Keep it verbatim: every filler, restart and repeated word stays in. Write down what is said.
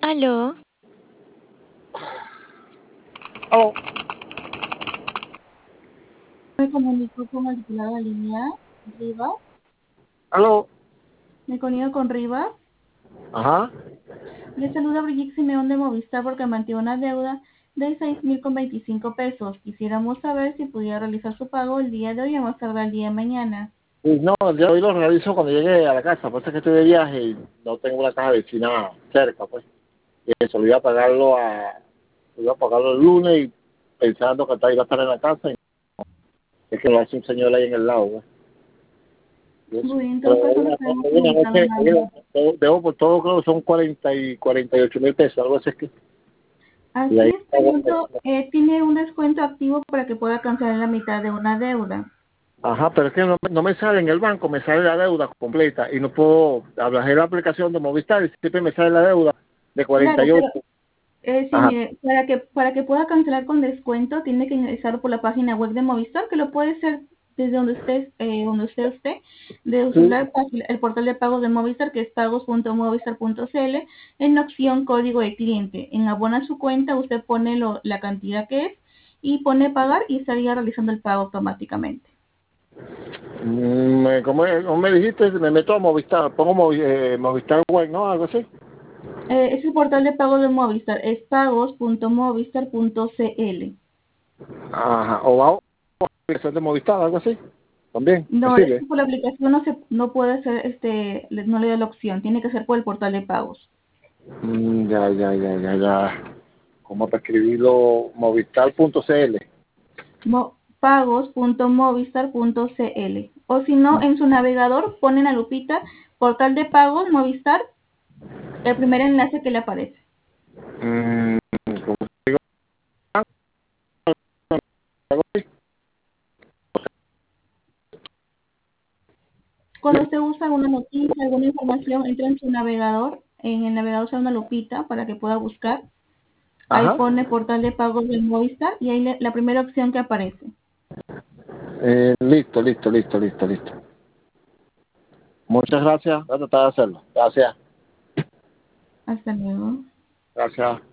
Aló. Oh, Me comunico con el titular de la línea, Rivas. aló. Me comunico con Rivas. Ajá. Le saluda Brigitte Simeón de Movistar porque mantiene una deuda de seis mil con veinticinco pesos. Quisiéramos saber si pudiera realizar su pago el día de hoy o más tarde el día de mañana. Y no, el día de hoy lo realizo cuando llegue a la casa. Pues es que estoy de viaje y no tengo una casa vecina cerca, pues. Y eso, lo iba a pagarlo a, lo iba a pagarlo el lunes y pensando que hasta iba a estar en la casa y es que lo hace un señor ahí en el lado, pues. Y eso. Muy bien, en Pero todo caso hoy, le podemos hoy, preguntar hoy, una hoy, vez. hoy, debo por todo, creo que son cuarenta y cuarenta y ocho mil pesos, algo así es que. Y Así ahí es, pregunto, eh, ¿tiene un descuento activo para que pueda cancelar la mitad de una deuda? ajá, pero es que no, no me sale en el banco, me sale la deuda completa y no puedo hablar de la aplicación de Movistar y siempre me sale la deuda de cuarenta Claro, y pero ocho. eh, sí, Ajá. mire, para que para que pueda cancelar con descuento tiene que ingresar por la página web de Movistar, que lo puede hacer desde donde usted eh, donde usted esté, de Sí. usar el, el portal de pagos de Movistar, que es pagos punto movistar punto cl, en la opción código de cliente. En abona su cuenta, usted pone lo, la cantidad que es y pone pagar y estaría realizando el pago automáticamente. Mm, me- como, como me dijiste, me meto a Movistar, pongo Movi- eh, Movistar Web, ¿no? Algo así. Eh, es el portal de pagos de Movistar, es pagos punto movistar punto cl. Ajá. O va a la aplicación de Movistar, algo así. También, ¿me No, es sigue? que por la aplicación no se no puede ser, este, le- no le da la opción, tiene que ser por el portal de pagos. Mm, ya, ya, ya, ya, ya. ¿Cómo para escribirlo? Movistar.cl. Mo- pagos punto movistar punto cl. O si no, en su navegador ponen la lupita portal de pagos Movistar, el primer enlace que le aparece. Mm, ¿cómo digo? Algo así. Cuando usted usa alguna noticia, alguna información, entra en su navegador, en el navegador sale una lupita para que pueda buscar. Ahí Ajá. pone portal de pagos de Movistar y ahí le- la primera opción que aparece. Eh, listo, listo, listo, listo, listo. Muchas gracias. Voy a tratar de hacerlo. Gracias. Hasta luego. Gracias.